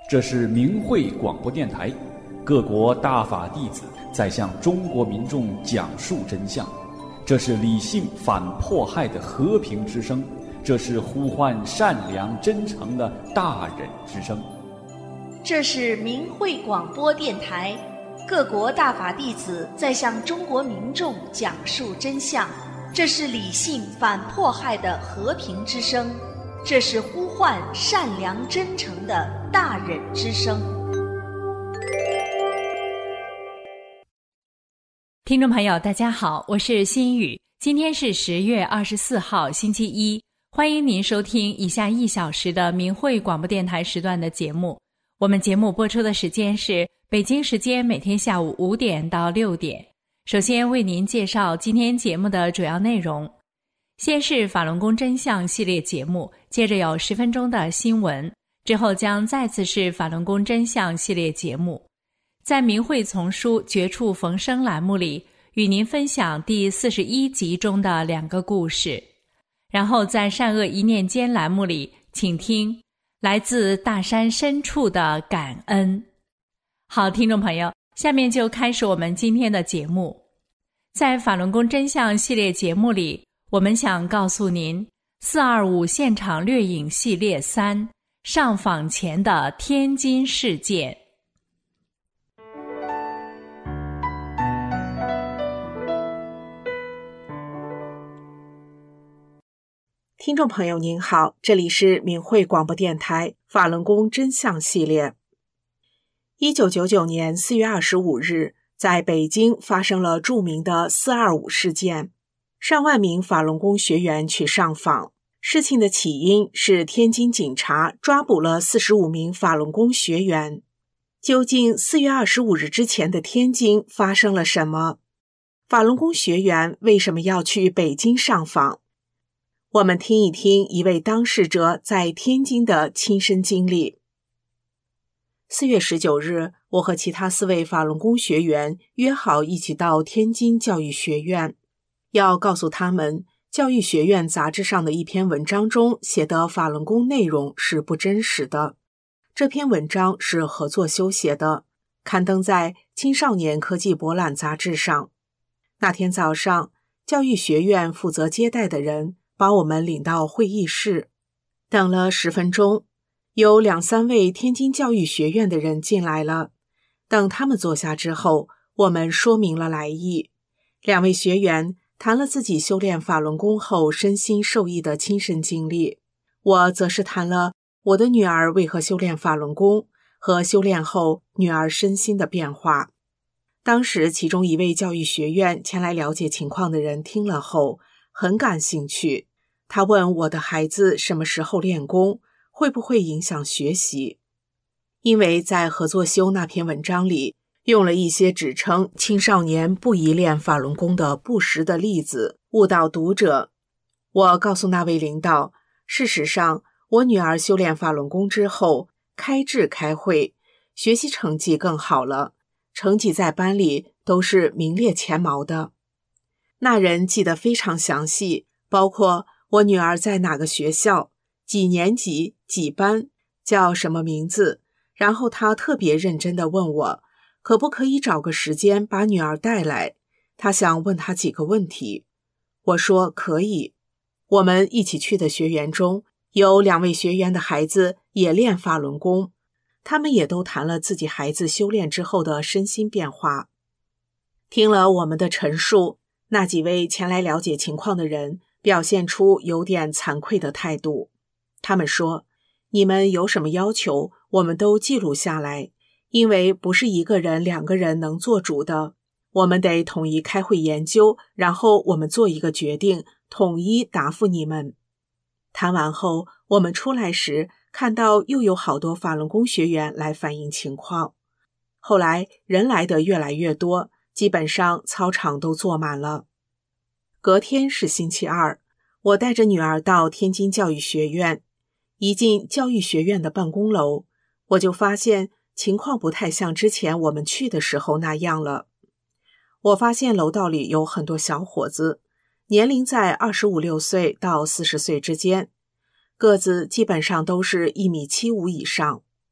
这是明慧广播电台，各国大法弟子在向中国民众讲述真相。这是理性反迫害的和平之声，这是呼唤善良真诚的大忍之声。 这是明慧广播电台，各国大法弟子在向中国民众讲述真相。这是理性反迫害的和平之声，这是呼唤善良真诚的大忍之声。 听众朋友大家好，我是心雨，今天是10月24号星期一，欢迎您收听以下1小时的明慧广播电台时段的节目。我们节目播出的时间是北京时间每天下午5点到6点。首先为您介绍今天节目的主要内容，先是法轮功真相系列节目，接着有10分钟的新闻，之后将再次是法轮功真相系列节目。在明慧丛书绝处逢生栏目里，与您分享第41集中的2个故事。然后在善恶一念间栏目里，请听来自大山深处的感恩。好，听众朋友，下面就开始我们今天的节目。在法轮功真相系列节目里，我们想告诉您425现场掠影系列3，上访前的天津事件。 听众朋友您好，这里是明慧广播电台法轮功真相系列。1999年4月25日，在北京发生了著名的425事件，上万名法轮功学员去上访。事情的起因是天津警察抓捕了45名法轮功学员。究竟4月25日之前的天津发生了什么？法轮功学员为什么要去北京上访？我们听一听一位当事者在天津的亲身经历。4月19日，我和其他4位法轮功学员约好一起到天津教育学院，要告诉他们教育学院杂志上的一篇文章中写的法轮功内容是不真实的。这篇文章是何作修写的，刊登在青少年科技博览杂志上。那天早上，教育学院负责接待的人把我们领到会议室，等了10分钟，有2-3位天津教育学院的人进来了。等他们坐下之后，我们说明了来意。2位学员谈了自己修炼法轮功后身心受益的亲身经历，我则是谈了我的女儿为何修炼法轮功和修炼后女儿身心的变化。当时其中一位教育学院前来了解情况的人听了后很感兴趣，他问我的孩子什么时候练功，会不会影响学习。因为在何作修那篇文章里用了一些指称青少年不宜练法轮功的不实的例子，误导读者。我告诉那位领导，事实上我女儿修炼法轮功之后开智开慧，学习成绩更好了，成绩在班里都是名列前茅的。那人记得非常详细，包括我女儿在哪个学校，几年级几班，叫什么名字，然后他特别认真地问我可不可以找个时间把女儿带来，他想问她几个问题。我说可以。我们一起去的学员中有2位学员的孩子也练法轮功，他们也都谈了自己孩子修炼之后的身心变化。听了我们的陈述，那几位前来了解情况的人表现出有点惭愧的态度。他们说，你们有什么要求，我们都记录下来，因为不是1个人2个人能做主的，我们得统一开会研究，然后我们做一个决定，统一答复你们。谈完后，我们出来时看到又有好多法轮功学员来反映情况。后来人来的越来越多，基本上操场都坐满了。隔天是星期二，我带着女儿到天津教育学院。一进教育学院的办公楼，我就发现情况不太像之前我们去的时候那样了。我发现楼道里有很多小伙子，年龄在25、26岁到40岁之间，个子基本上都是1.75米以上。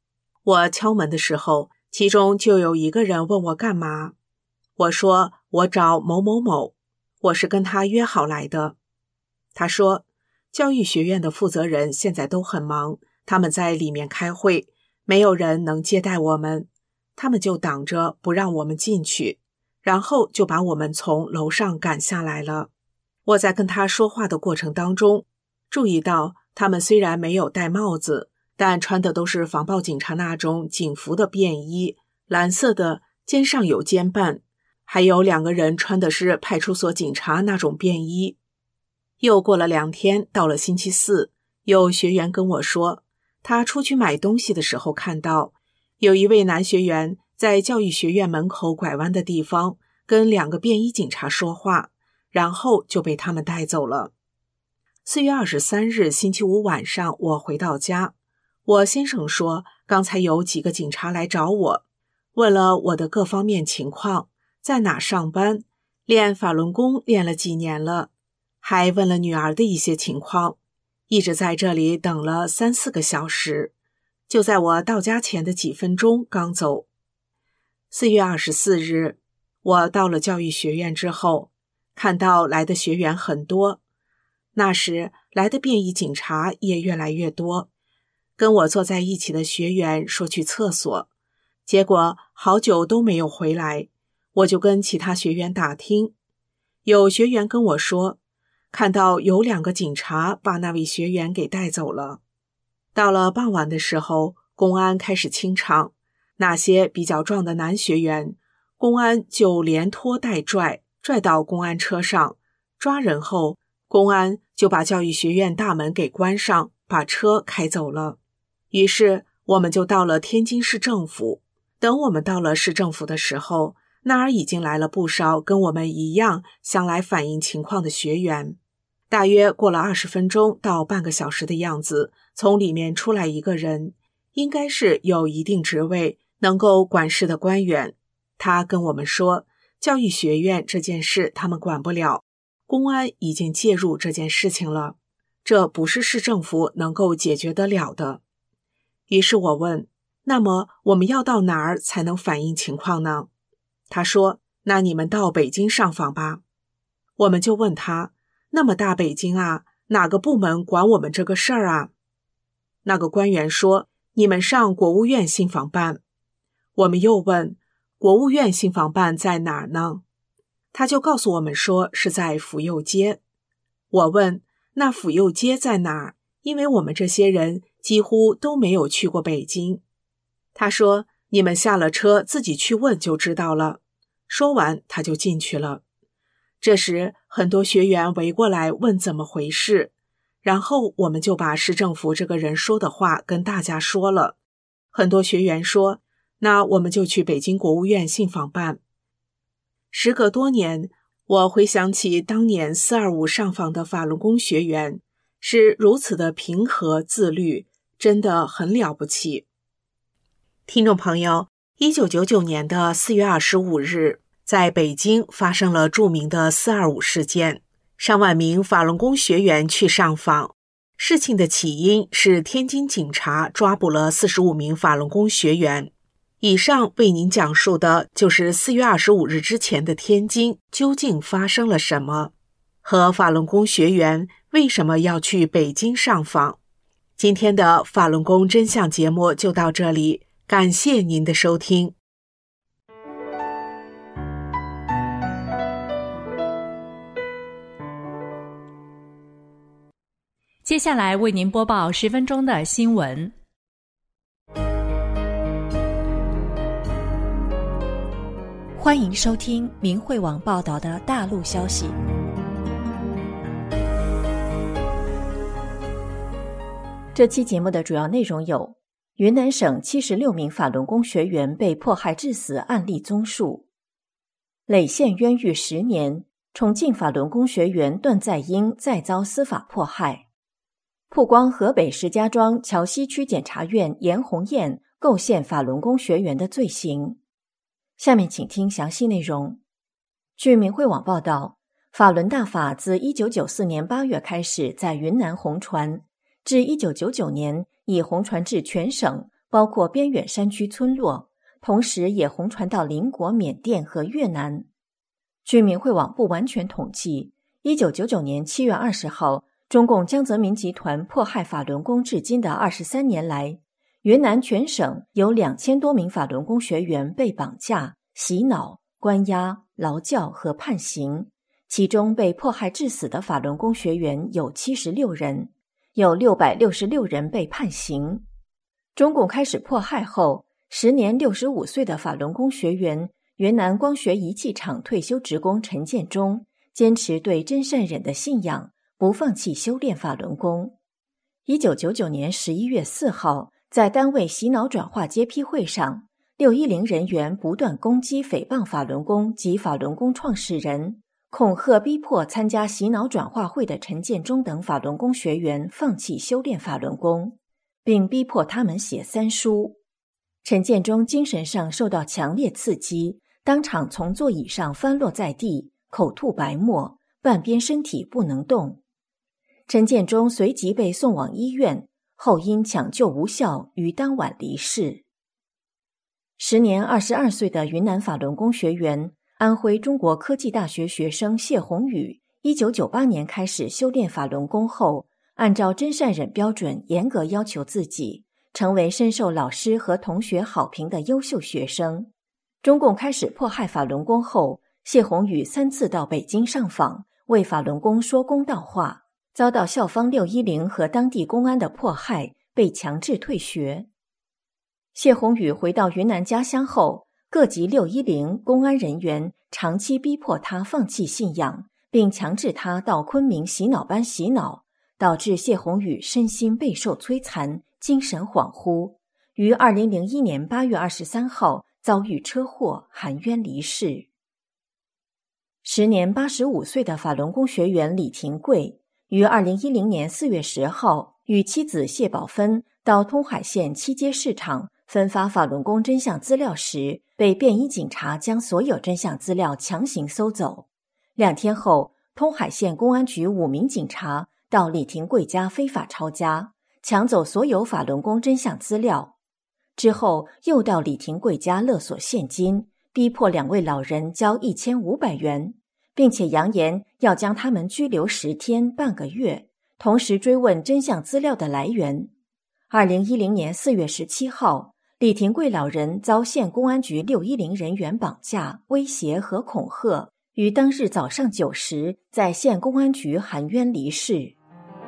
我敲门的时候，其中就有一个人问我干嘛。我说我找某某某，我是跟他约好来的。他说教育学院的负责人现在都很忙，他们在里面开会，没有人能接待我们，他们就挡着不让我们进去，然后就把我们从楼上赶下来了。我在跟他说话的过程当中，注意到他们虽然没有戴帽子，但穿的都是防暴警察那种警服的便衣，蓝色的，肩上有肩band，还有2个人穿的是派出所警察那种便衣。又过了2天，到了星期4，有学员跟我说，他出去买东西的时候看到有一位男学员在教育学院门口拐弯的地方跟2个便衣警察说话，然后就被他们带走了。4月23日星期5晚上，我回到家，我先生说刚才有几个警察来找我，问了我的各方面情况，在哪上班，练法轮功练了几年了，还问了女儿的一些情况，一直在这里等了3-4个小时，就在我到家前的几分钟刚走。4月24日，我到了教育学院之后，看到来的学员很多，那时来的便衣警察也越来越多。跟我坐在一起的学员说去厕所，结果好久都没有回来，我就跟其他学员打听，有学员跟我说，看到有2个警察把那位学员给带走了。到了傍晚的时候，公安开始清场，那些比较壮的男学员，公安就连拖带拽到公安车上，抓人后，公安就把教育学院大门给关上，把车开走了。于是我们就到了天津市政府。等我们到了市政府的时候，那儿已经来了不少跟我们一样想来反映情况的学员。大约过了20分钟到半个小时的样子，从里面出来一个人，应该是有一定职位能够管事的官员。他跟我们说，教育学院这件事他们管不了，公安已经介入这件事情了，这不是市政府能够解决得了的。于是我问，那么我们要到哪儿才能反映情况呢？他说，那你们到北京上访吧。我们就问他，那么大北京啊，哪个部门管我们这个事儿啊？那个官员说，你们上国务院信访办。我们又问，国务院信访办在哪儿呢？他就告诉我们说是在府右街。我问，那府右街在哪儿？因为我们这些人几乎都没有去过北京。他说，你们下了车自己去问就知道了。说完他就进去了。这时很多学员围过来问怎么回事，然后我们就把市政府这个人说的话跟大家说了。很多学员说，那我们就去北京国务院信访办。时隔多年，我回想起当年425上访的法轮功学员，是如此的平和自律，真的很了不起。听众朋友，1999年的4月25日，在北京发生了著名的425事件，上万名法轮功学员去上访。事情的起因是天津警察抓捕了45名法轮功学员。以上为您讲述的就是4月25日之前的天津究竟发生了什么，和法轮功学员为什么要去北京上访。今天的法轮功真相节目就到这里，感谢您的收听。 接下来为您播报10分钟的新闻。 欢迎收听明慧网报道的大陆消息。这期节目的主要内容有：云南省76名法轮功学员被迫害致死案例综述；诒县冤狱10年，重庆法轮功学员段在英再遭司法迫害；曝光河北石家庄桥西区检察院严红艳构陷法轮功学员的罪行。下面请听详细内容。据明慧网报道，法轮大法自1994年8月开始在云南红传，至1999年已红传至全省， 包括边远山区村落，同时也红传到邻国缅甸和越南。据明慧网不完全统计，1999年7月20号，中共江泽民集团迫害法轮功至今的23年来，云南全省有2000多名法轮功学员被绑架、洗脑、关押、劳教和判刑，其中被迫害致死的法轮功学员有76人，有666人被判刑。中共开始迫害后，时年65岁的法轮功学员、云南光学仪器厂退休职工陈建忠坚持对真善忍的信仰，不放弃修炼法轮功。1999年11月4号，在单位洗脑转化揭批会上，610人员不断攻击诽谤法轮功及法轮功创始人，恐吓逼迫参加洗脑转化会的陈建忠等法轮功学员放弃修炼法轮功，并逼迫他们写三书。陈建忠精神上受到强烈刺激，当场从座椅上翻落在地，口吐白沫，半边身体不能动。陈建忠随即被送往医院，后因抢救无效，于当晚离世。时年22岁的云南法轮功学员、安徽中国科技大学学生谢宏宇，1998年开始修炼法轮功后，按照真善忍标准严格要求自己，成为深受老师和同学好评的优秀学生。中共开始迫害法轮功后，谢宏宇3次到北京上访，为法轮功说公道话，遭到校方610和当地公安的迫害，被强制退学。谢宏宇回到云南家乡后，各级610公安人员长期逼迫他放弃信仰，并强制他到昆明洗脑班洗脑，导致谢宏宇身心备受摧残，精神恍惚，于2001年8月23号遭遇车祸，含冤离世。时年85岁的法轮功学员李廷贵，于2010年4月10号与妻子谢宝芬到通海县七街市场分发法轮功真相资料时，被便衣警察将所有真相资料强行搜走。2天后，通海县公安局5名警察到李廷贵家非法抄家，抢走所有法轮功真相资料。之后又到李廷贵家勒索现金，逼迫2位老人交1500元，并且扬言要将他们拘留10天半个月，同时追问真相资料的来源。2010年4月17号，李廷贵老人遭县公安局610人员绑架、威胁和恐吓，于当日早上9时在县公安局含冤离世。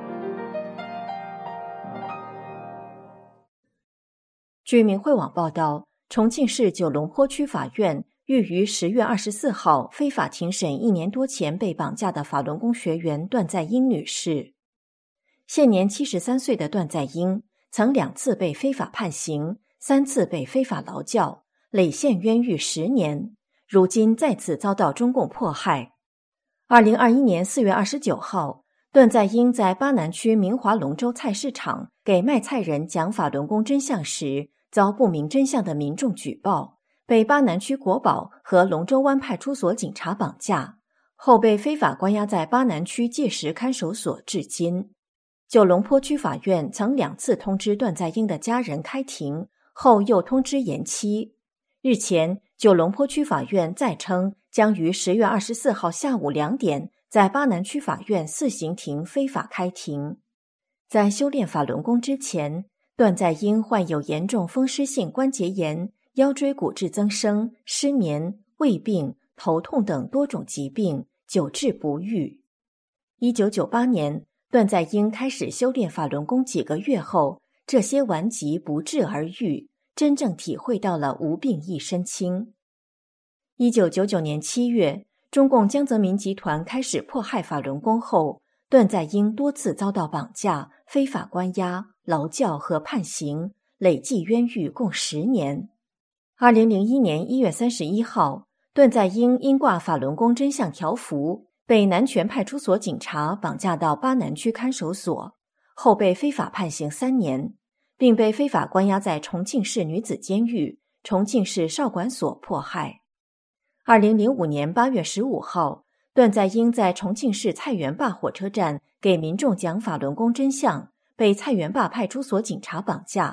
据明慧网报道，重庆市九龙坡区法院欲于10月24号非法庭审1年多前被绑架的法轮功学员段在英女士。现年73岁的段在英曾2次被非法判刑，3次被非法劳教，累陷冤狱10年，如今再次遭到中共迫害。2021年4月29号，段在英在巴南区明华龙舟菜市场给卖菜人讲法轮功真相时，遭不明真相的民众举报，被巴南区国保和龙舟湾派出所警察绑架，后被非法关押在巴南区界石看守所至今。九龙坡区法院曾2次通知段在英的家人开庭，后又通知延期。日前，九龙坡区法院再称将于10月24号下午2点在巴南区法院4刑庭非法开庭。在修炼法轮功之前，段在英患有严重风湿性关节炎、腰椎骨质增生、失眠、胃病、头痛等多种疾病，久治不愈。1998年，段在英开始修炼法轮功几个月后，这些顽疾不治而愈，真正体会到了无病一身轻。1999年7月，中共江泽民集团开始迫害法轮功后，段在英多次遭到绑架、非法关押、劳教和判刑，累计冤狱共10年。2001年1月31号，段在英因挂法轮功真相条幅，被南泉派出所警察绑架到巴南区看守所，后被非法判刑3年，并被非法关押在重庆市女子监狱、重庆市少管所迫害。2005年8月15号，段在英在重庆市菜园坝火车站给民众讲法轮功真相，被菜园坝派出所警察绑架，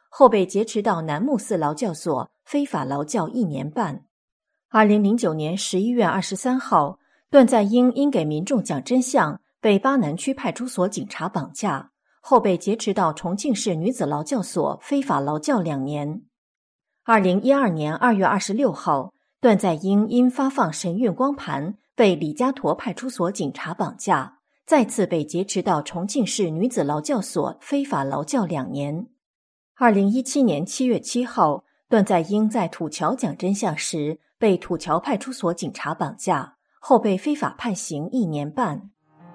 后被劫持到南木寺劳教所非法劳教1年半。2009年11月23号，段在英因给民众讲真相，被巴南区派出所警察绑架，后被劫持到重庆市女子劳教所非法劳教2年。2012年2月26号，段在英因发放神韵光盘，被李家沱派出所警察绑架，再次被劫持到重庆市女子劳教所非法劳教2年。2017年7月7号，段在英在土桥讲真相时，被土桥派出所警察绑架，后被非法判刑1年半。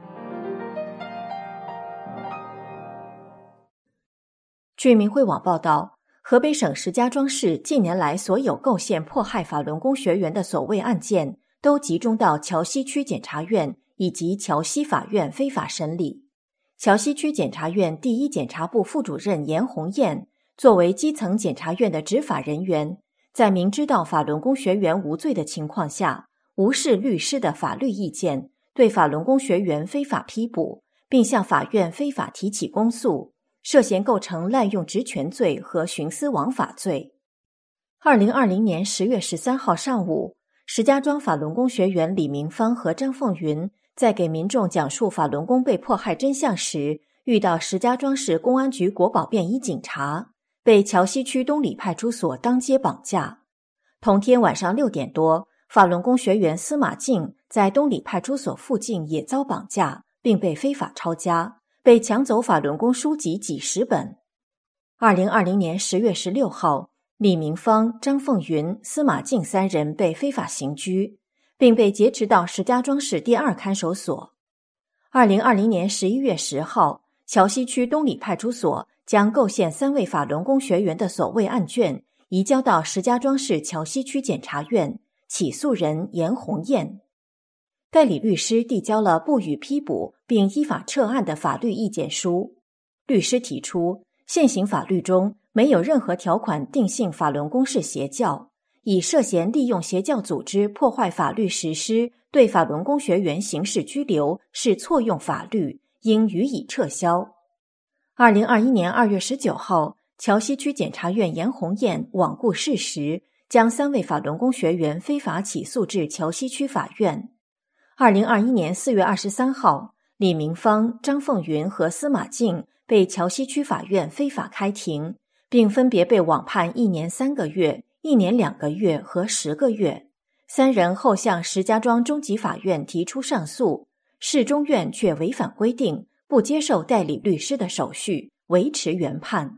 据明慧网报道，河北省石家庄市近年来所有构陷迫害法轮功学员的所谓案件，都集中到桥西区检察院以及桥西法院非法审理。桥西区检察院第一检察部副主任严红艳作为基层检察院的执法人员，在明知道法轮功学员无罪的情况下，无视律师的法律意见，对法轮功学员非法批捕，并向法院非法提起公诉，涉嫌构成滥用职权罪和徇私枉法罪。2020年10月13号上午，石家庄法轮功学员李明芳和张凤云在给民众讲述法轮功被迫害真相时，遇到石家庄市公安局国保便衣警察，被桥西区东里派出所当街绑架。同天晚上6点多，法轮功学员司马静在东里派出所附近也遭绑架，并被非法抄家，被抢走法轮功书籍几十本。2020年10月16号，李明芳、张凤云、司马静3人被非法刑拘，并被劫持到石家庄市第2看守所。2020年11月10号，桥西区东里派出所将构陷3位法轮功学员的所谓案卷移交到石家庄市桥西区检察院，起诉人严红艳。代理律师递交了不予批捕并依法撤案的法律意见书。律师提出，现行法律中没有任何条款定性法轮功是邪教，以涉嫌利用邪教组织破坏法律实施对法轮功学员刑事拘留是错用法律，应予以撤销。2021年2月19号，桥西区检察院严红艳罔顾事实，将3位法轮功学员非法起诉至桥西区法院。2021年4月23号，李明芳、张凤云和司马静被桥西区法院非法开庭，并分别被网判1年3个月、1年2个月和10个月。3人后向石家庄中级法院提出上诉，市中院却违反规定，不接受代理律师的手续，维持原判。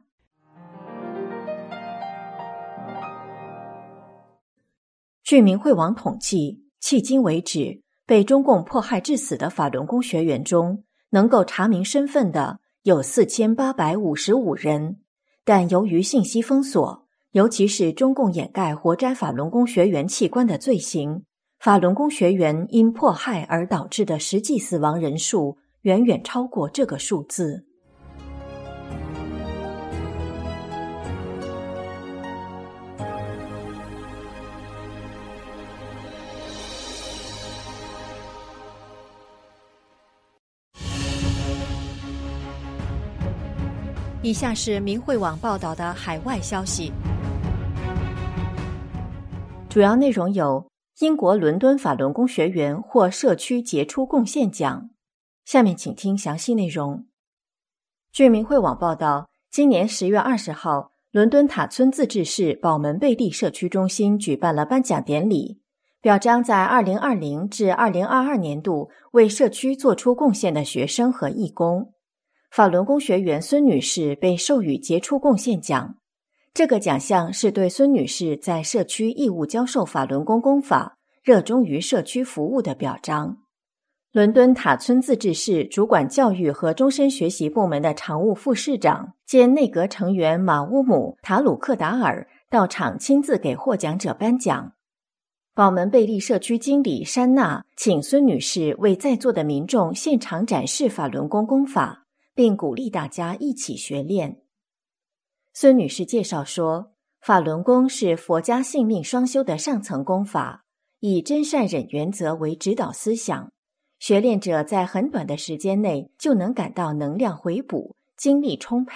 据明慧网统计，迄今为止，被中共迫害致死的法轮功学员中，能够查明身份的有4855人，但由于信息封锁，尤其是中共掩盖活摘法轮功学员器官的罪行，法轮功学员因迫害而导致的实际死亡人数远远超过这个数字。以下是明慧网报道的海外消息，主要内容有：英国伦敦法轮功学员获社区杰出贡献奖。下面请听详细内容。据明慧网报道，今年10月20号，伦敦塔村自治市宝门贝利社区中心举办了颁奖典礼，表彰在2020至2022年度为社区做出贡献的学生和义工。法轮功学员孙女士被授予杰出贡献奖，这个奖项是对孙女士在社区义务教授法轮功功法、热衷于社区服务的表彰。伦敦塔村自治市主管教育和终身学习部门的常务副市长兼内阁成员马乌姆·塔鲁克达尔到场亲自给获奖者颁奖。宝门贝利社区经理珊娜请孙女士为在座的民众现场展示法轮功功法，并鼓励大家一起学练。孙女士介绍说，法轮功是佛家性命双修的上层功法，以真善忍原则为指导思想，学练者在很短的时间内就能感到能量回补、精力充沛，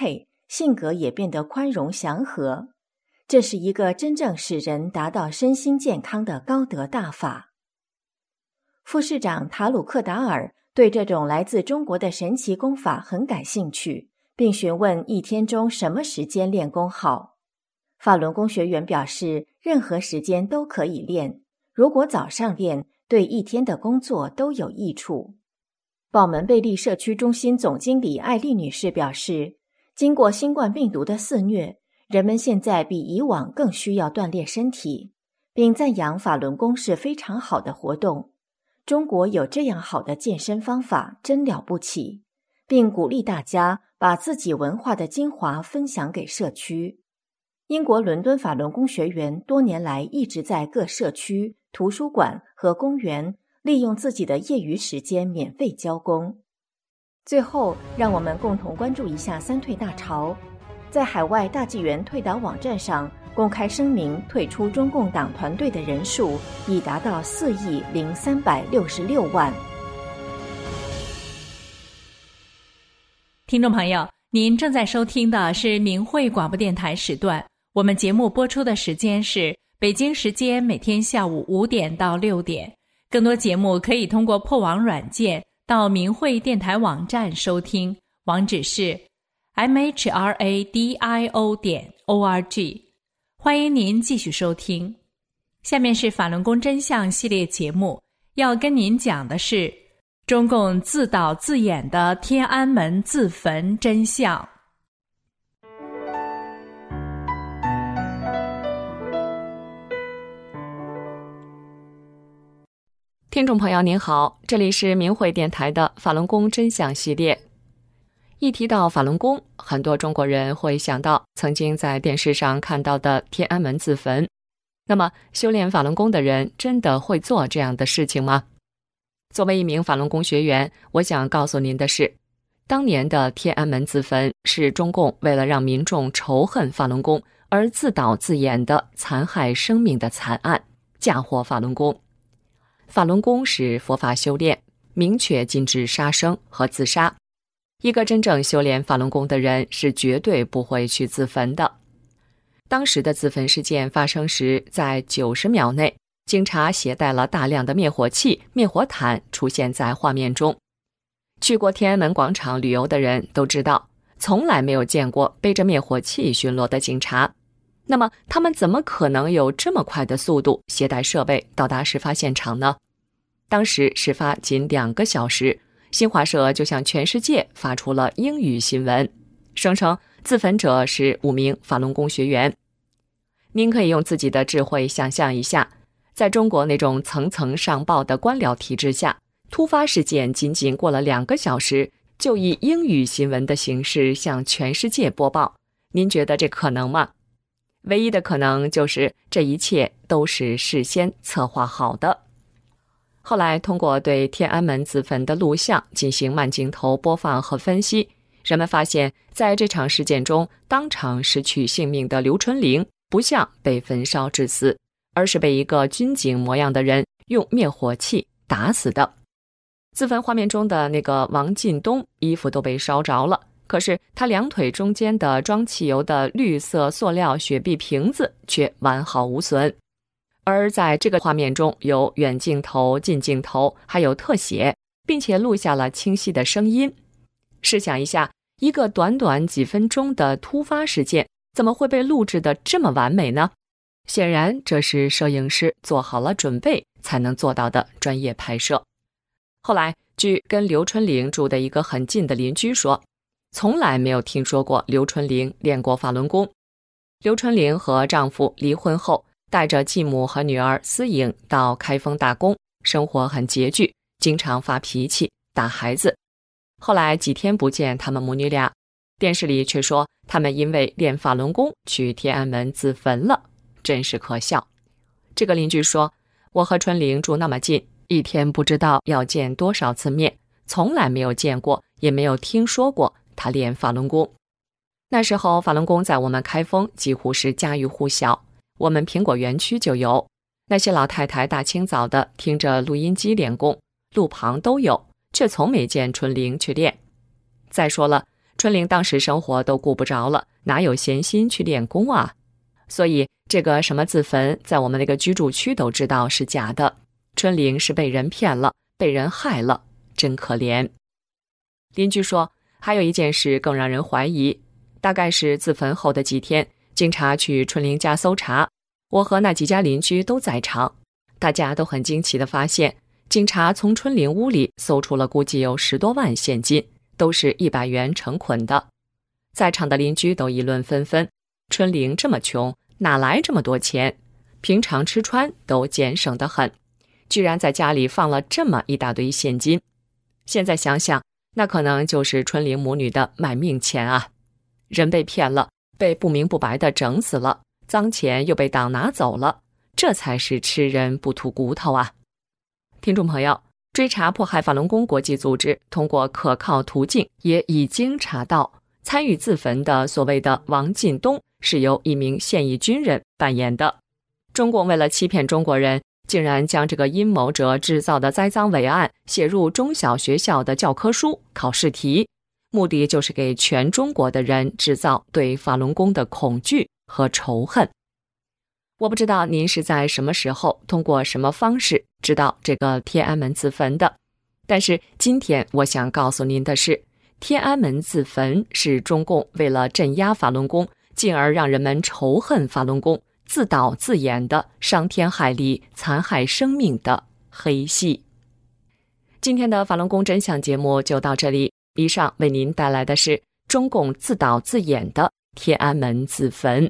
性格也变得宽容祥和。这是一个真正使人达到身心健康的高德大法。副市长塔鲁克达尔对这种来自中国的神奇功法很感兴趣，并询问一天中什么时间练功好。法轮功学员表示，任何时间都可以练，如果早上练，对一天的工作都有益处。宝门贝利社区中心总经理艾丽女士表示，经过新冠病毒的肆虐，人们现在比以往更需要锻炼身体，并赞扬法轮功是非常好的活动。中国有这样好的健身方法，真了不起，并鼓励大家把自己文化的精华分享给社区。英国伦敦法轮功学员多年来一直在各社区、图书馆和公园利用自己的业余时间免费教功。最后，让我们共同关注一下三退大潮。在海外大纪元退党网站上公开声明退出中共党团队的人数已达到4.0366亿。 听众朋友，您正在收听的是明慧广播电台时段，我们节目播出的时间是北京时间每天下午5点到6点。更多节目可以通过破网软件到明慧电台网站收听，网址是mhradio.org。 欢迎您继续收听。下面是法轮功真相系列节目，要跟您讲的是中共自导自演的天安门自焚真相。 听众朋友您好，这里是明慧电台的法轮功真相系列。一提到法轮功，很多中国人会想到曾经在电视上看到的天安门自焚。那么修炼法轮功的人真的会做这样的事情吗？作为一名法轮功学员，我想告诉您的是，当年的天安门自焚是中共为了让民众仇恨法轮功而自导自演的残害生命的惨案，嫁祸法轮功。法轮功是佛法修炼，明确禁止杀生和自杀。一个真正修炼法轮功的人是绝对不会去自焚的。当时的自焚事件发生时，在90秒内，警察携带了大量的灭火器、灭火毯出现在画面中。去过天安门广场旅游的人都知道，从来没有见过背着灭火器巡逻的警察。那么他们怎么可能有这么快的速度携带设备到达事发现场呢？当时事发仅2个小时，新华社就向全世界发出了英语新闻，声称自焚者是5名法轮功学员。您可以用自己的智慧想象一下，在中国那种层层上报的官僚体制下，突发事件仅仅过了2个小时，就以英语新闻的形式向全世界播报，您觉得这可能吗？唯一的可能就是这一切都是事先策划好的。后来通过对天安门自焚的录像进行慢镜头播放和分析，人们发现在这场事件中当场失去性命的刘春玲不像被焚烧致死，而是被一个军警模样的人用灭火器打死的。自焚画面中的那个王进东衣服都被烧着了，可是他2腿中间的装汽油的绿色塑料雪碧瓶子却完好无损。而在这个画面中有远镜头、近镜头，还有特写，并且录下了清晰的声音。试想一下，一个短短几分钟的突发事件，怎么会被录制得这么完美呢？显然这是摄影师做好了准备才能做到的专业拍摄。后来据跟刘春玲住的一个很近的邻居说，从来没有听说过刘春玲练过法轮功。刘春玲和丈夫离婚后，带着继母和女儿思颖到开封打工，生活很拮据，经常发脾气打孩子。后来几天不见他们母女俩，电视里却说他们因为练法轮功去天安门自焚了，真是可笑。这个邻居说，我和春玲住那么近，一天不知道要见多少次面，从来没有见过，也没有听说过他练法轮功。那时候法轮功在我们开封几乎是家喻户晓，我们苹果园区就有，那些老太太大清早的听着录音机练功，路旁都有，却从没见春玲去练。再说了， 春玲当时生活都顾不着了，哪有闲心去练功啊？所以这个什么自焚，在我们那个居住区都知道是假的。春玲是被人骗了，被人害了，真可怜。邻居说，还有一件事更让人怀疑，大概是自焚后的几天，警察去春玲家搜查，我和那几家邻居都在场，大家都很惊奇地发现，警察从春玲屋里搜出了估计有10多万现金，都是100元成捆的。在场的邻居都议论纷纷，春玲这么穷，哪来这么多钱？平常吃穿都俭省得很，居然在家里放了这么一大堆现金。现在想想，那可能就是春玲母女的卖命钱啊！人被骗了，被不明不白的整死了，赃钱又被党拿走了，这才是吃人不吐骨头啊！听众朋友，追查迫害法轮功国际组织通过可靠途径也已经查到，参与自焚的所谓的王进东是由一名现役军人扮演的。中共为了欺骗中国人，竟然将这个阴谋者制造的栽赃伪案写入中小学校的教科书、考试题，目的就是给全中国的人制造对法轮功的恐惧和仇恨。我不知道您是在什么时候通过什么方式知道这个天安门自焚的，但是今天我想告诉您的是，天安门自焚是中共为了镇压法轮功，进而让人们仇恨法轮功，自导自演的伤天害理、残害生命的黑戏。今天的法轮功真相节目就到这里，以上为您带来的是中共自导自演的天安门自焚。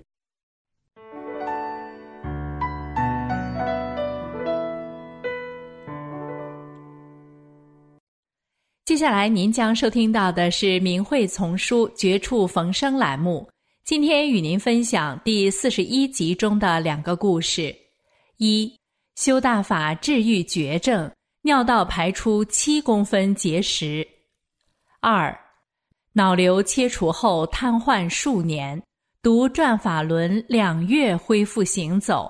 接下来您将收听到的是明慧丛书绝处逢生栏目，今天与您分享第41集中的2个故事：一、修大法治愈绝症，尿道排出7公分结石；二、脑瘤切除后瘫痪数年，读转法轮2月恢复行走。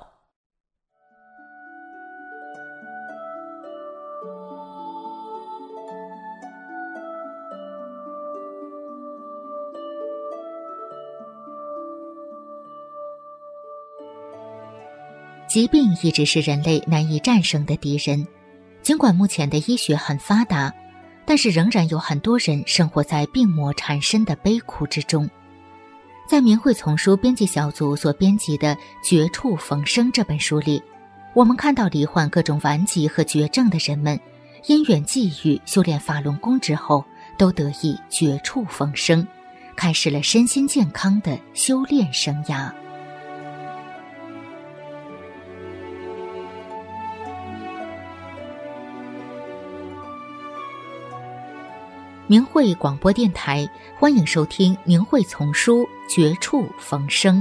疾病一直是人类难以战胜的敌人，尽管目前的医学很发达，但是仍然有很多人生活在病魔缠身的悲苦之中。在明慧丛书编辑小组所编辑的《绝处逢生》这本书里，我们看到罹患各种顽疾和绝症的人们，因缘际遇修炼法轮功之后，都得以绝处逢生，开始了身心健康的修炼生涯。明慧广播电台，欢迎收听明慧丛书《绝处逢生》。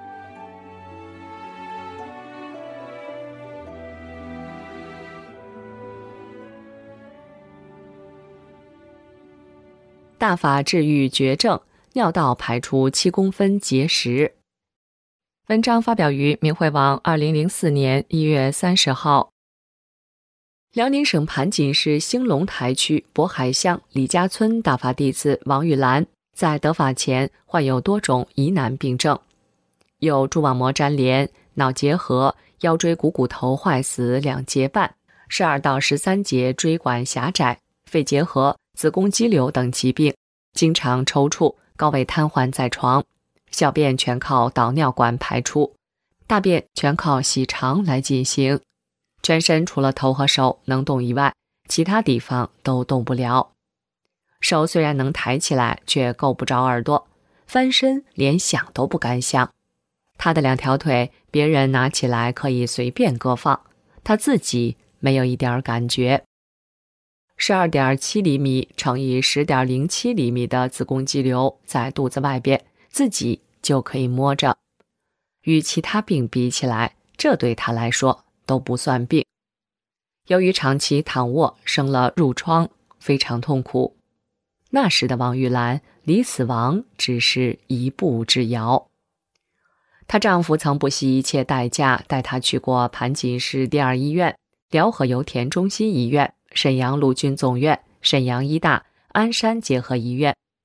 大法治愈绝症，尿道排出7公分结石。文章发表于明慧网2004年1月30号。辽宁省盘锦市兴隆台区渤海乡李家村大法弟子王玉兰，在得法前患有多种疑难病症，有蛛网膜粘连、脑结核、腰椎股头坏死2节半、12到13节椎管狭窄、肺结核、子宫肌瘤等疾病，经常抽搐，高位瘫痪在床，小便全靠导尿管排出，大便全靠洗肠来进行。全身除了头和手能动以外，其他地方都动不了。手虽然能抬起来，却够不着耳朵，翻身连想都不敢想。他的2条腿，别人拿起来可以随便搁放，他自己没有一点感觉。12.7厘米乘以10.07厘米的子宫肌瘤在肚子外边，自己就可以摸着。与其他病比起来，这对他来说都不算病。由于长期躺卧，生了褥疮，非常痛苦。那时的王玉兰离死亡只是一步之遥。她丈夫曾不惜一切代价带她去过盘锦市第2医院、辽河油田中心医院、沈阳陆军总院、沈阳医大、鞍山结合医院、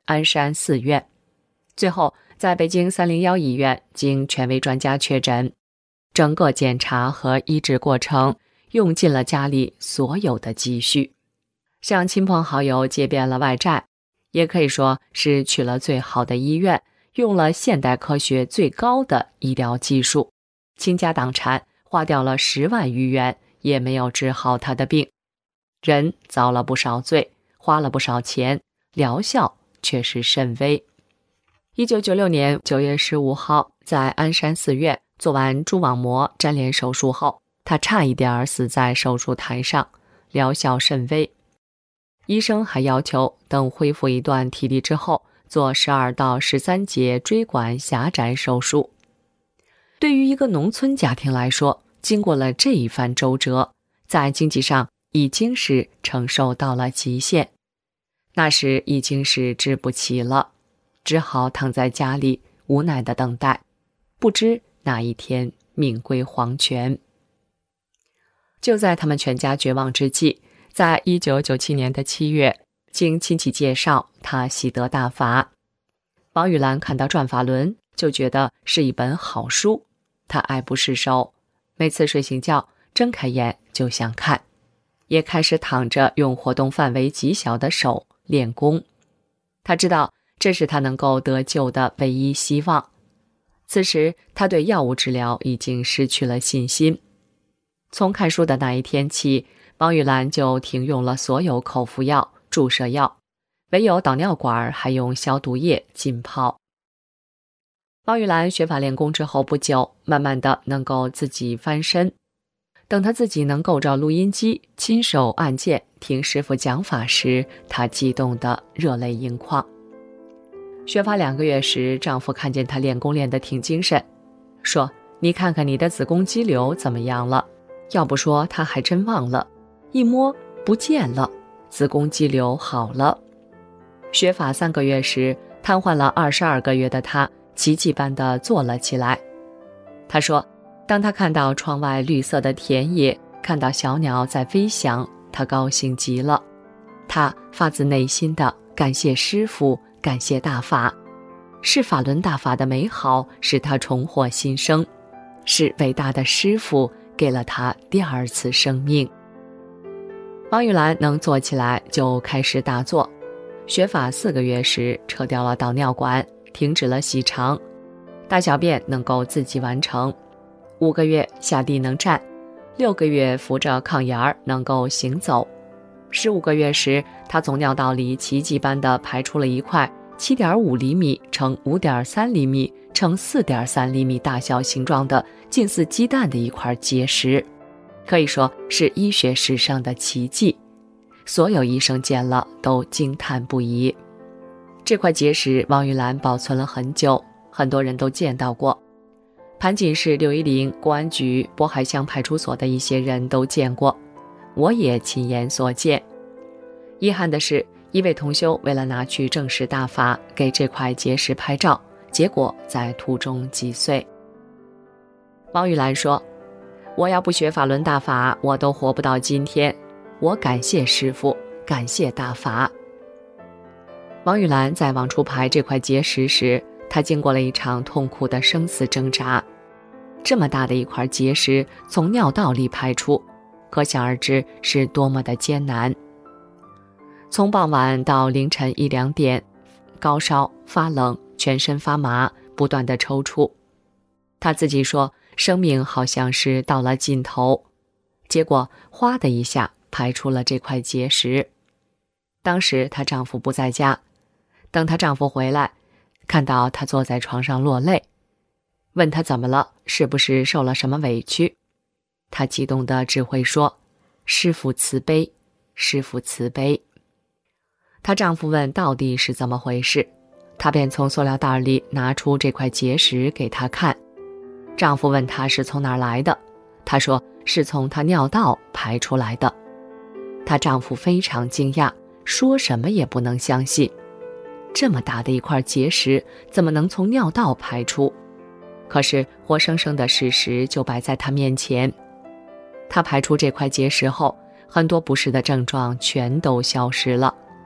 鞍山4院。最后在北京301医院经权威专家确诊，整个检查和医治过程用尽了家里所有的积蓄，向亲朋好友借遍了外债，也可以说是去了最好的医院，用了现代科学最高的医疗技术，倾家荡产，花掉了10万余元，也没有治好他的病。人遭了不少罪，花了不少钱，疗效却是甚微。1996年9月15号，在鞍山4院做完蛛网膜粘连手术后，他差一点死在手术台上，疗效甚微。医生还要求等恢复一段体力之后，做12到13节椎管狭窄手术。对于一个农村家庭来说，经过了这一番周折，在经济上已经是承受到了极限，那时已经是治不起了，只好躺在家里无奈地等待，不知哪一天命归黄泉。就在他们全家绝望之际，在1997年的7月，经亲戚介绍，他喜得大法。王玉兰看到《转法轮》就觉得是一本好书，他爱不释手，每次睡醒觉睁开眼就想看，也开始躺着用活动范围极小的手练功。他知道这是他能够得救的唯一希望。此时他对药物治疗已经失去了信心。从看书的那一天起，王玉兰就停用了所有口服药、注射药，唯有导尿管还用消毒液浸泡。王玉兰学法练功之后不久，慢慢的能够自己翻身。等他自己能够照录音机，亲手按键听师傅讲法时，他激动得热泪盈眶。学法2个月时，丈夫看见她练功练得挺精神，说：“你看看你的子宫肌瘤怎么样了？”要不说他还真忘了，一摸不见了，子宫肌瘤好了。学法3个月时，瘫痪了22个月的他奇迹般地坐了起来。他说，当他看到窗外绿色的田野，看到小鸟在飞翔，他高兴极了。他发自内心地感谢师父，感谢大法，是法轮大法的美好使他重获新生，是伟大的师父给了他第2次生命。王玉兰能坐起来就开始打坐，学法4个月时撤掉了导尿管，停止了洗肠，大小便能够自己完成，5个月下地能站，6个月扶着炕沿能够行走。15个月时，他从尿道里奇迹般地排出了一块7.5厘米乘5.3厘米乘4.3厘米大小形状的近似鸡蛋的一块结石，可以说是医学史上的奇迹，所有医生见了都惊叹不已。这块结石王玉兰保存了很久，很多人都见到过，盘锦市610公安局渤海乡派出所的一些人都见过，我也亲眼所见。遗憾的是，一位同修为了拿去证实大法，给这块结石拍照，结果在途中击碎。王玉兰说，我要不学法轮大法，我都活不到今天，我感谢师父，感谢大法。王玉兰在往出排这块结石时，她经过了一场痛苦的生死挣扎。这么大的一块结石从尿道里排出，可想而知是多么的艰难。从傍晚到凌晨1、2点，高烧、发冷、全身发麻，不断的抽搐。她自己说，生命好像是到了尽头，结果哗的一下排出了这块结石。当时她丈夫不在家，等她丈夫回来，看到她坐在床上落泪，问她怎么了，是不是受了什么委屈。她激动地只会说，师父慈悲，师父慈悲。她丈夫问到底是怎么回事，她便从塑料袋里拿出这块结石给她看。丈夫问她是从哪儿来的，她说是从她尿道排出来的。她丈夫非常惊讶，说什么也不能相信，这么大的一块结石怎么能从尿道排出？可是活生生的事实就摆在她面前。她排出这块结石后，很多不适的症状全都消失了。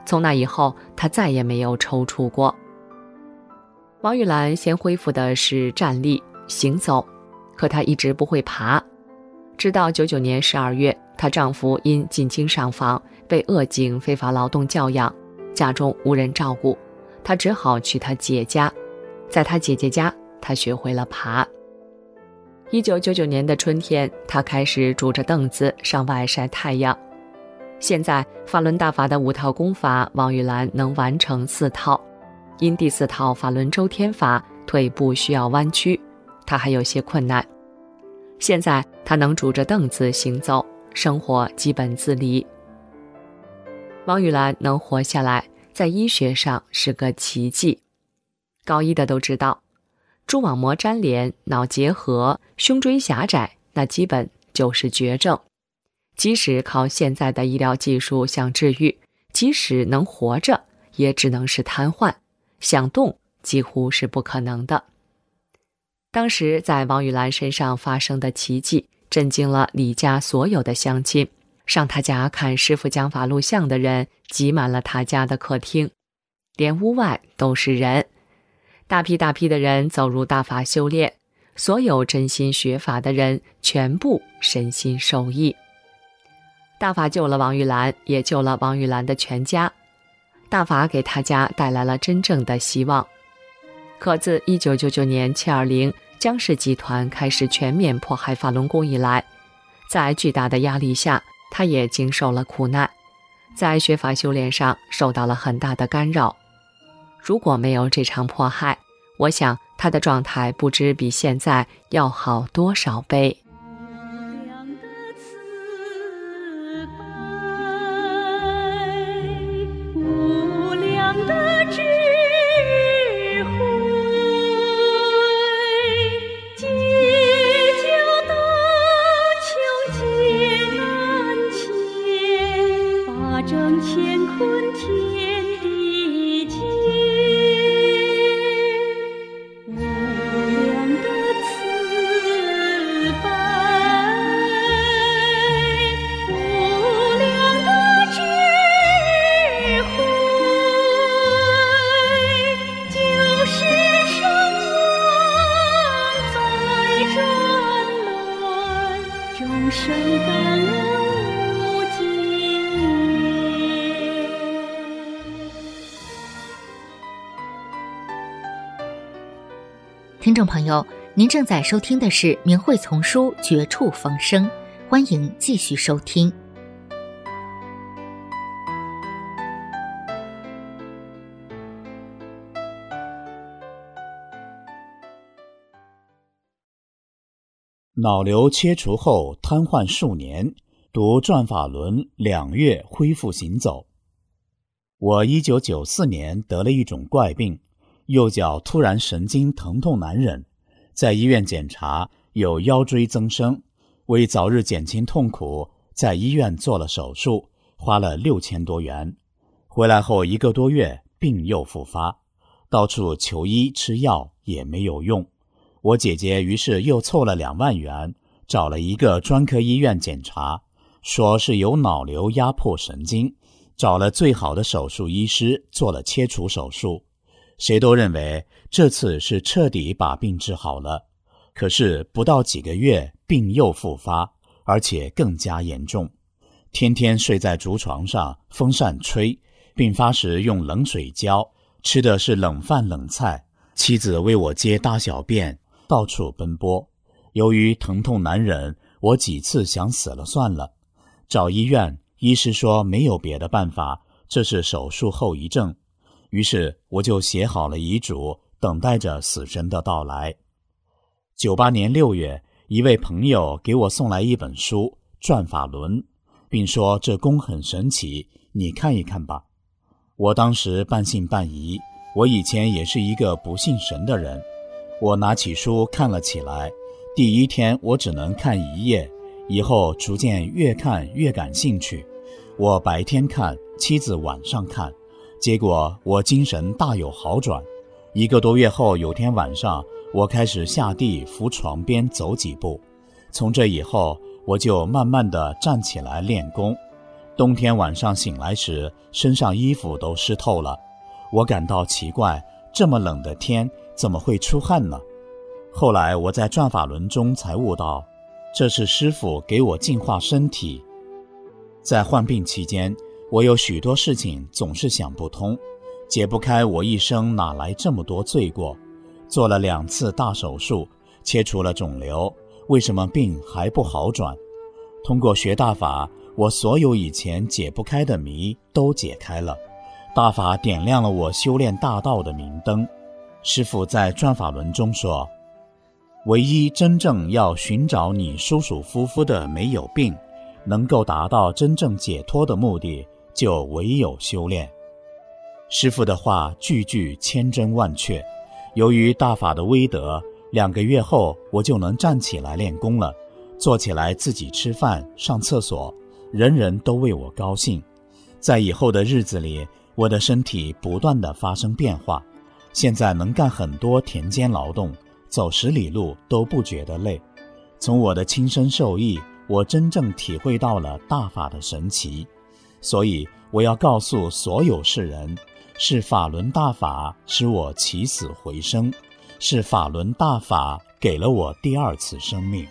从那以后，他再也没有抽搐过。王玉兰先恢复的是站立行走，可她一直不会爬。直到99年12月，她丈夫因进京上访，被扼颈非法劳动教养，家中无人照顾，她只好去她姐家。在她姐姐家，她学会了爬。1999年的春天，她开始拄着凳子上外晒太阳。现在法轮大法的5套功法，王玉兰能完成4套。因第4套法轮周天法腿部需要弯曲，她还有些困难。现在她能拄着凳子行走，生活基本自理。王玉兰能活下来，在医学上是个奇迹。高医的都知道，蛛网膜粘连、脑结核、胸椎狭窄，那基本就是绝症。即使靠现在的医疗技术想治愈，即使能活着，也只能是瘫痪，想动几乎是不可能的。当时在王玉兰身上发生的奇迹，震惊了李家所有的乡亲。上他家看师父讲法录像的人挤满了他家的客厅，连屋外都是人。大批大批的人走入大法修炼，所有真心学法的人全部身心受益。大法救了王玉兰，也救了王玉兰的全家。大法给他家带来了真正的希望。可自1999年720江氏集团开始全面迫害法轮功以来，在巨大的压力下，他也经受了苦难，在学法修炼上受到了很大的干扰。如果没有这场迫害，我想他的状态不知比现在要好多少倍。 听众朋友，您正在收听的是明慧丛书《绝处逢生》，欢迎继续收听。 脑瘤切除后瘫痪数年，读转法轮2月恢复行走。我1994年得了一种怪病，右脚突然神经疼痛难忍，在医院检查有腰椎增生，为早日减轻痛苦，在医院做了手术，花了6000多元。回来后1个多月，病又复发，到处求医吃药也没有用。我姐姐于是又凑了2万元，找了一个专科医院检查，说是有脑瘤压迫神经，找了最好的手术医师做了切除手术。谁都认为这次是彻底把病治好了，可是不到几个月，病又复发，而且更加严重。天天睡在竹床上，风扇吹，病发时用冷水浇，吃的是冷饭冷菜，妻子为我接大小便，到处奔波。由于疼痛难忍，我几次想死了算了。找医院，医师说没有别的办法，这是手术后遗症。于是我就写好了遗嘱，等待着死神的到来。98年6月，一位朋友给我送来一本书《转法轮》，并说这功很神奇，你看一看吧。我当时半信半疑，我以前也是一个不信神的人。我拿起书看了起来，第一天我只能看1页，以后逐渐越看越感兴趣。我白天看，妻子晚上看，结果我精神大有好转。1个多月后，有天晚上，我开始下地扶床边走几步。从这以后，我就慢慢地站起来练功。 冬天晚上醒来时，身上衣服都湿透了。我感到奇怪，这么冷的天怎么会出汗呢？后来我在转法轮中才悟到，这是师父给我净化身体。在患病期间，我有许多事情总是想不通，解不开我一生哪来这么多罪过。做了2次大手术，切除了肿瘤，为什么病还不好转？通过学大法，我所有以前解不开的谜都解开了。大法点亮了我修炼大道的明灯。师父在转法轮中说，唯一真正要寻找你舒舒服服的没有病，能够达到真正解脱的目的，就唯有修炼。师父的话句句千真万确。由于大法的威德，2个月后我就能站起来练功了，坐起来自己吃饭上厕所，人人都为我高兴。在以后的日子里，我的身体不断地发生变化，现在能干很多田间劳动，走10里路都不觉得累。从我的亲身受益，我真正体会到了大法的神奇。所以我要告诉所有世人，是法轮大法使我起死回生，是法轮大法给了我第2次生命。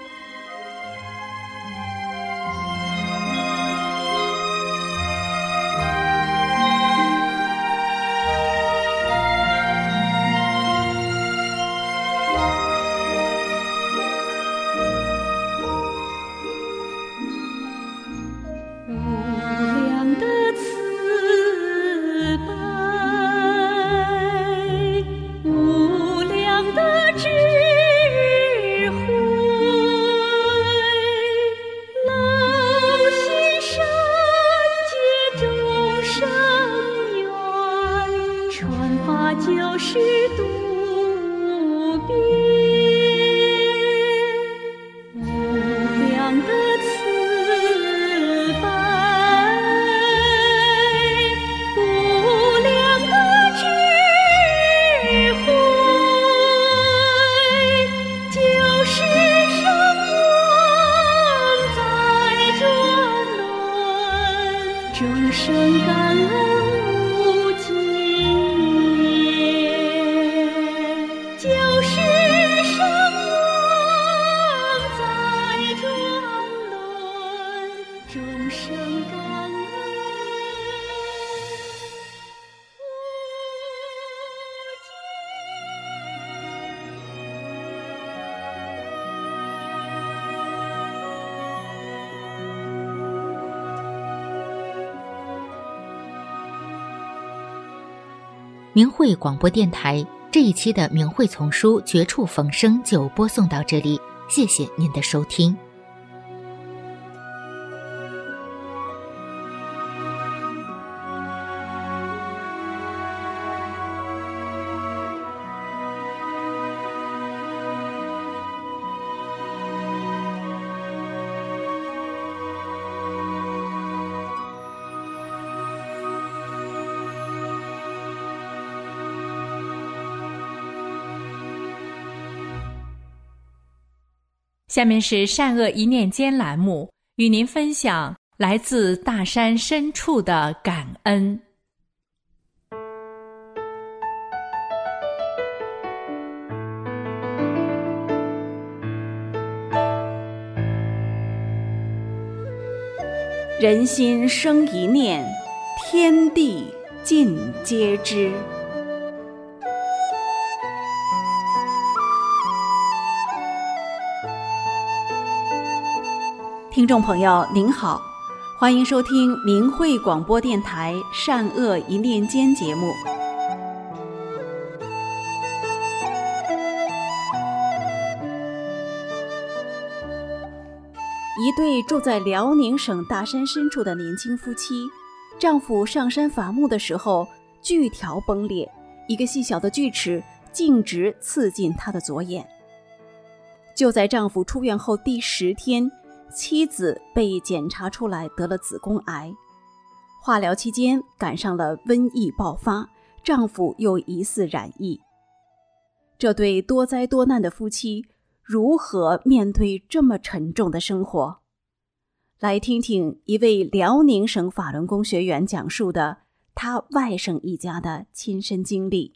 明慧广播电台这一期的明慧丛书绝处逢生就播送到这里，谢谢您的收听。 下面是善恶一念间栏目，与您分享来自大山深处的感恩。 人心生一念，天地尽皆知。听众朋友您好，欢迎收听明慧广播电台善恶一念间节目。一对住在辽宁省大山深处的年轻夫妻，丈夫上山伐木的时候，锯条崩裂，一个细小的锯齿径直刺进他的左眼。就在丈夫出院后第10天，妻子被检查出来得了子宫癌，化疗期间赶上了瘟疫爆发，丈夫又疑似染疫。这对多灾多难的夫妻如何面对这么沉重的生活？ 来听听一位辽宁省法轮功学员讲述的他外甥一家的亲身经历。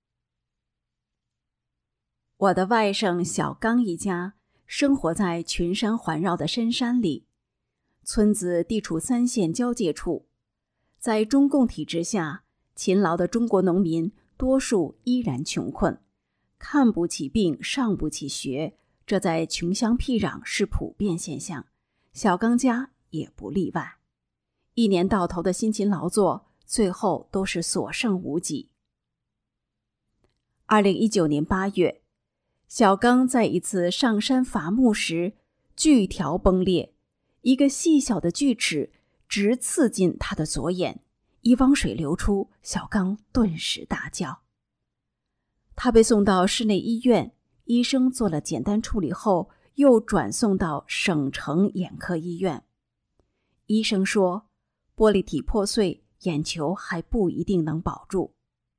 我的外甥小刚一家生活在群山环绕的深山里，村子地处3县交界处。在中共体制下，勤劳的中国农民多数依然穷困，看不起病，上不起学，这在穷乡僻壤是普遍现象，小刚家也不例外。一年到头的辛勤劳作，最后都是所剩无几。2019年8月，小刚在一次上山伐木时，锯条崩裂，一个细小的锯齿直刺进他的左眼，一汪水流出，小刚顿时大叫。他被送到市内医院，医生做了简单处理后，又转送到省城眼科医院。医生说，玻璃体破碎，眼球还不一定能保住。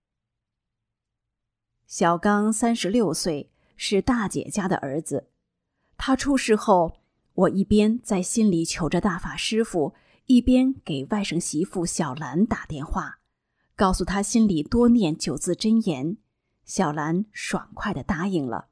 小刚36岁，是大姐家的儿子。他出事后，我一边在心里求着大法师父，一边给外甥媳妇小兰打电话，告诉她心里多念9字真言。小兰爽快地答应了。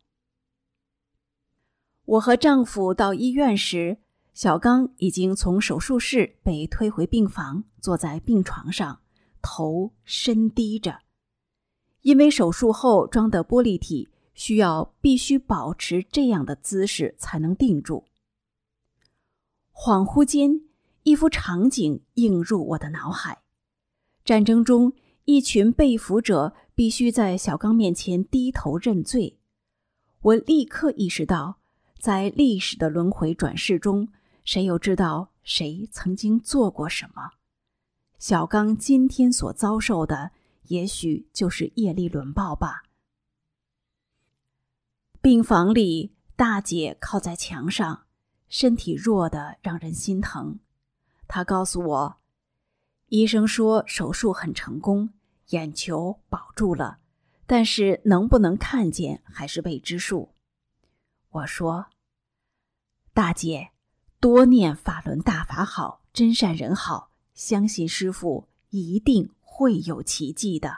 我和丈夫到医院时，小刚已经从手术室被推回病房，坐在病床上，头深低着。因为手术后装的玻璃体必须保持这样的姿势才能定住。恍惚间，一幅场景映入我的脑海。战争中，一群被俘者必须在小刚面前低头认罪。我立刻意识到，在历史的轮回转世中，谁又知道谁曾经做过什么？小刚今天所遭受的，也许就是业力轮报吧。病房里，大姐靠在墙上，身体弱得让人心疼。她告诉我，医生说手术很成功，眼球保住了，但是能不能看见还是未知数。我说，大姐，多念法轮大法好，真善人好，相信师父一定会有奇迹的。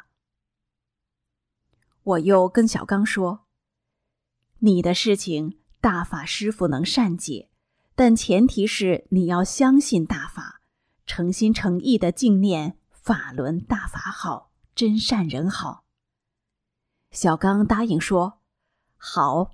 我又跟小刚说，你的事情大法师父能善解，但前提是你要相信大法，诚心诚意地敬念法轮大法好，真善人好。小刚答应说，好。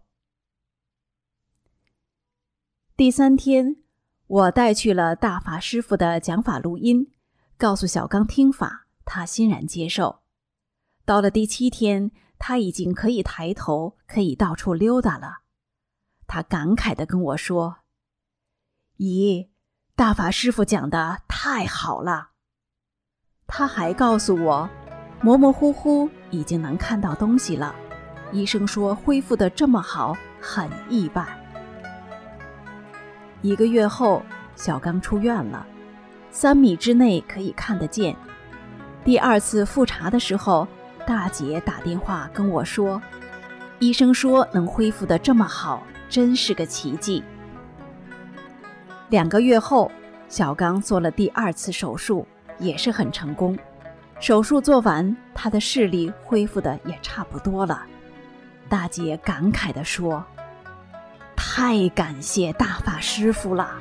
第3天，我带去了大法师父的讲法录音，告诉小刚听法，他欣然接受。到了第7天，他已经可以抬头，可以到处溜达了。他感慨地跟我说，姨，大法师父讲的太好了。他还告诉我，模模糊糊已经能看到东西了，医生说恢复得这么好，很意外。1个月后，小刚出院了，3米之内可以看得见。第2次复查的时候，大姐打电话跟我说，医生说能恢复得这么好，真是个奇迹。2个月后，小刚做了第2次手术，也是很成功。手术做完，他的视力恢复得也差不多了。大姐感慨地说，太感谢大法师父了。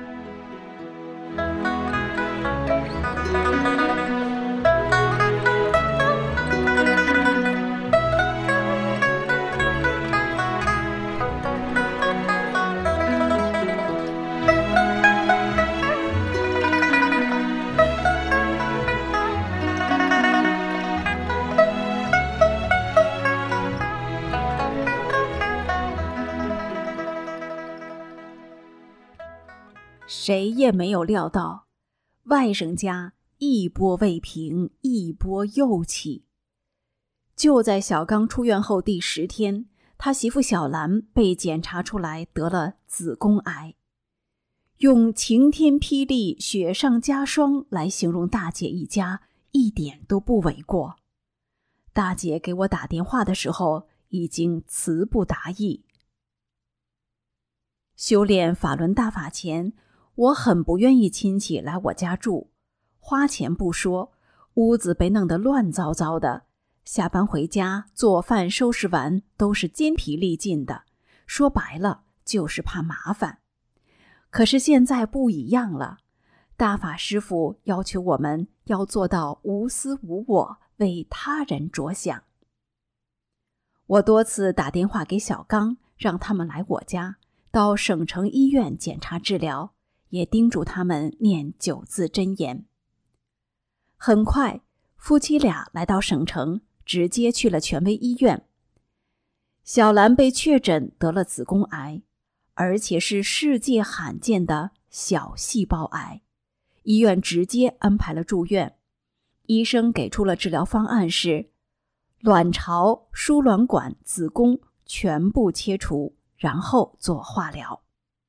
谁也没有料到，外甥家一波未平，一波又起。就在小刚出院后第10天，他媳妇小兰被检查出来得了子宫癌。用晴天霹雳、雪上加霜来形容大姐一家，一点都不为过。大姐给我打电话的时候，已经词不达意。修炼法轮大法前， 我很不愿意亲戚来我家住，花钱不说，屋子被弄得乱糟糟的，下班回家做饭收拾完都是筋疲力尽的，说白了就是怕麻烦。可是现在不一样了，大法师父要求我们要做到无私无我，为他人着想。我多次打电话给小刚，让他们来我家，到省城医院检查治疗，也叮嘱他们念9字真言。很快，夫妻俩来到省城，直接去了权威医院。小兰被确诊得了子宫癌，而且是世界罕见的小细胞癌，医院直接安排了住院。医生给出了治疗方案是卵巢、输卵管、子宫全部切除，然后做化疗。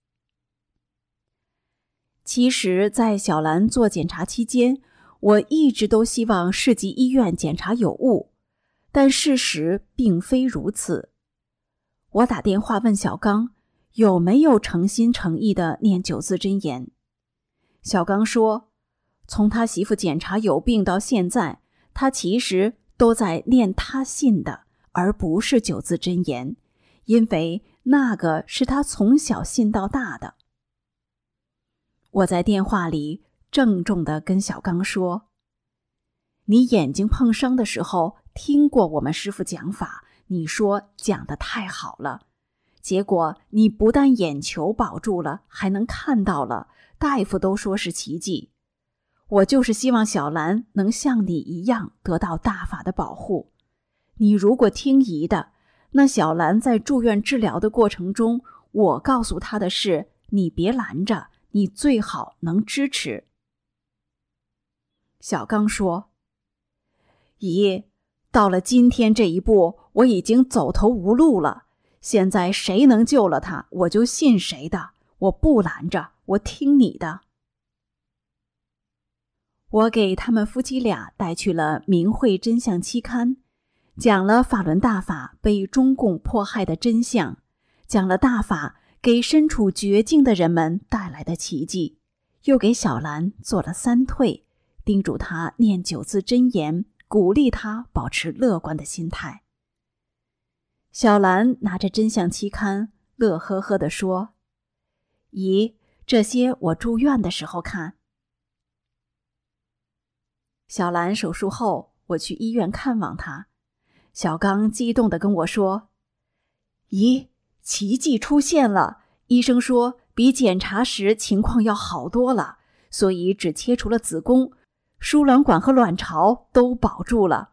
其实在小兰做检查期间，我一直都希望市级医院检查有误，但事实并非如此。我打电话问小刚有没有诚心诚意的念9字真言。小刚说，从他媳妇检查有病到现在，他其实都在念他信的，而不是9字真言，因为那个是他从小信到大的。我在电话里郑重地跟小刚说，你眼睛碰伤的时候听过我们师父讲法，你说讲得太好了，结果你不但眼球保住了，还能看到了，大夫都说是奇迹。我就是希望小兰能像你一样得到大法的保护。你如果听姨的，那小兰在住院治疗的过程中，我告诉她的是，你别拦着，你最好能支持。小刚说，姨，到了今天这一步，我已经走投无路了，现在谁能救了他，我就信谁的，我不拦着，我听你的。我给他们夫妻俩带去了《明慧真相》期刊，讲了法轮大法被中共迫害的真相，讲了大法给身处绝境的人们带来的奇迹，又给小兰做了3退，叮嘱她念9字真言，鼓励她保持乐观的心态。小兰拿着真相期刊，乐呵呵地说，姨，这些我住院的时候看。小兰手术后，我去医院看望她，小刚激动地跟我说，姨，奇迹出现了，医生说比检查时情况要好多了，所以只切除了子宫，输卵管和卵巢都保住了。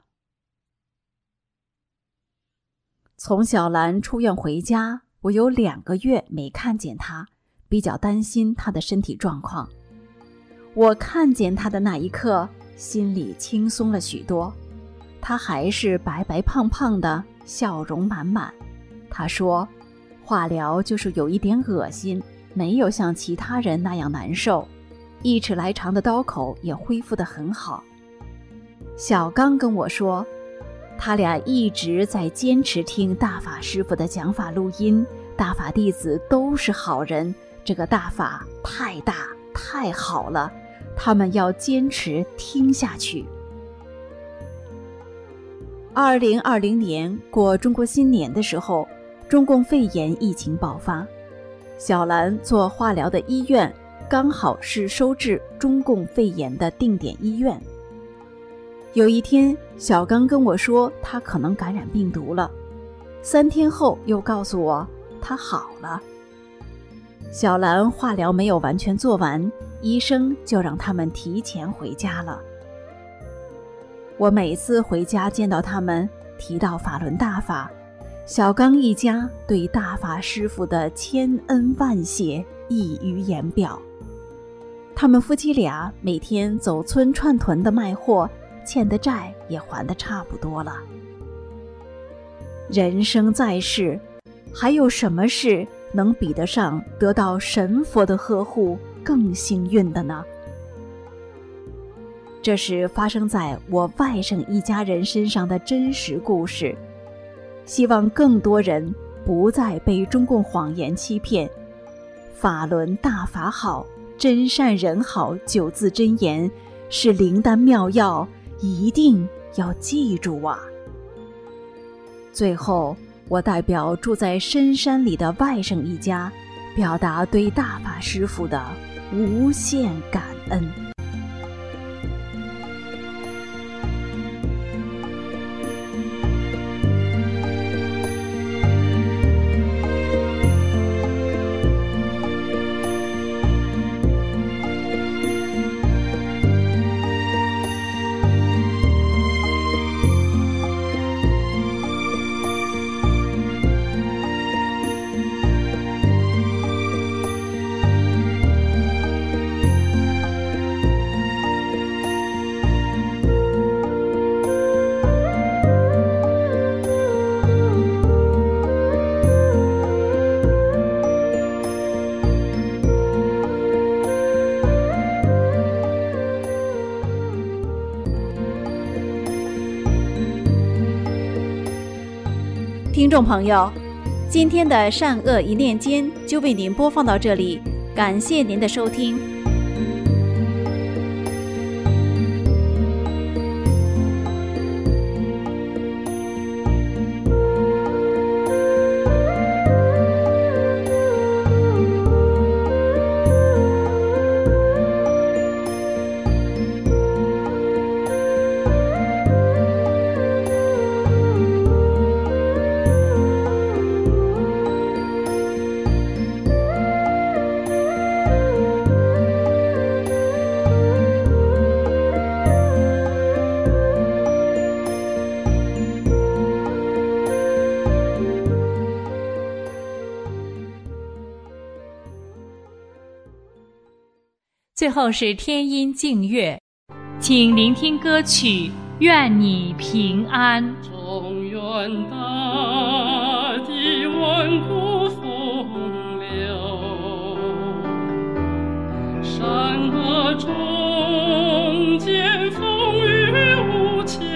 从小兰出院回家，我有2个月没看见她，比较担心她的身体状况。我看见她的那一刻，心里轻松了许多。她还是白白胖胖的，笑容满满。她说，化疗就是有一点恶心，没有像其他人那样难受，1尺来长的刀口也恢复得很好。小刚跟我说，他俩一直在坚持听大法师父的讲法录音，大法弟子都是好人，这个大法太大太好了，他们要坚持听下去。2020年过中国新年的时候，中共肺炎疫情爆发，小兰做化疗的医院刚好是收治中共肺炎的定点医院。有一天，小刚跟我说他可能感染病毒了，3天后又告诉我他好了。小兰化疗没有完全做完，医生就让他们提前回家了。我每次回家见到他们，提到法轮大法，小刚一家对大法师父的千恩万谢溢于言表。他们夫妻俩每天走村串屯的卖货，欠的债也还得差不多了。人生在世，还有什么事能比得上得到神佛的呵护更幸运的呢？这是发生在我外甥一家人身上的真实故事，希望更多人不再被中共谎言欺骗。法轮大法好， 真善人好9字真言是灵丹妙药，一定要记住啊。最后，我代表住在深山里的外甥一家，表达对大法师父的无限感恩。听众朋友，今天的善恶一念间就为您播放到这里，感谢您的收听。 最后是天音净乐，请聆听歌曲《愿你平安》。 中原大地万古风流，山河中间风雨无千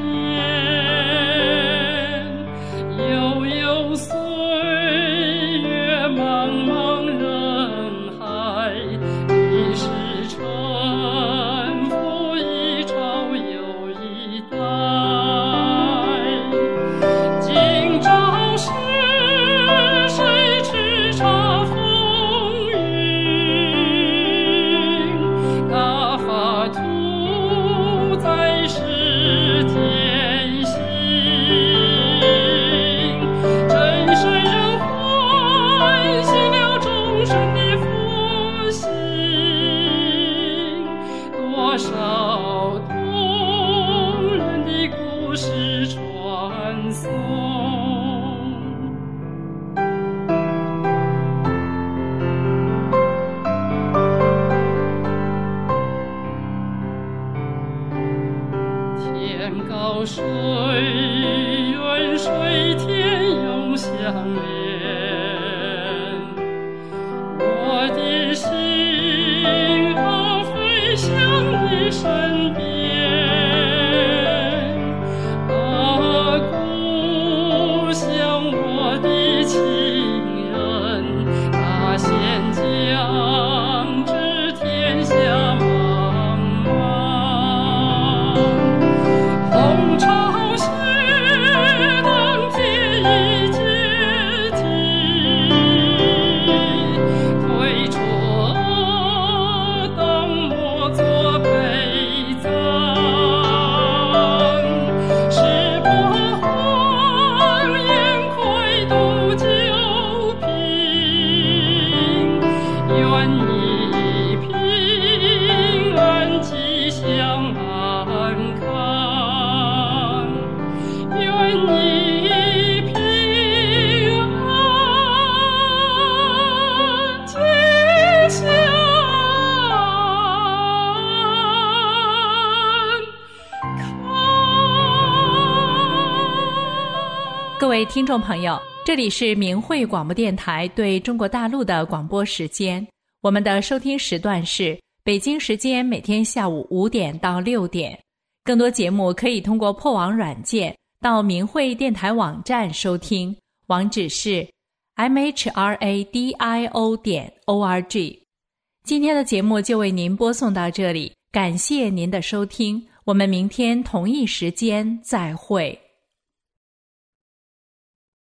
年，悠悠岁月茫茫人海，一世沉浮一朝又一代。今朝是谁叱咤风云？大法图在世天行，真善人唤醒了众生的佛心，多少动人的故事传颂。天高水远，水天永相连，我的心啊飞向你身边，啊故乡我的亲人，那先将知天下茫茫，红潮血当天已解体，推出当莫作陪葬，十八荒烟快渡九平，愿你平安吉祥安康，愿你平安吉祥各位听众朋友，这里是明慧广播电台对中国大陆的广播时间，我们的收听时段是北京时间每天下午5点到6点。更多节目可以通过破网软件到明慧电台网站收听，网址是mhradio.org。 今天的节目就为您播送到这里，感谢您的收听，我们明天同一时间再会。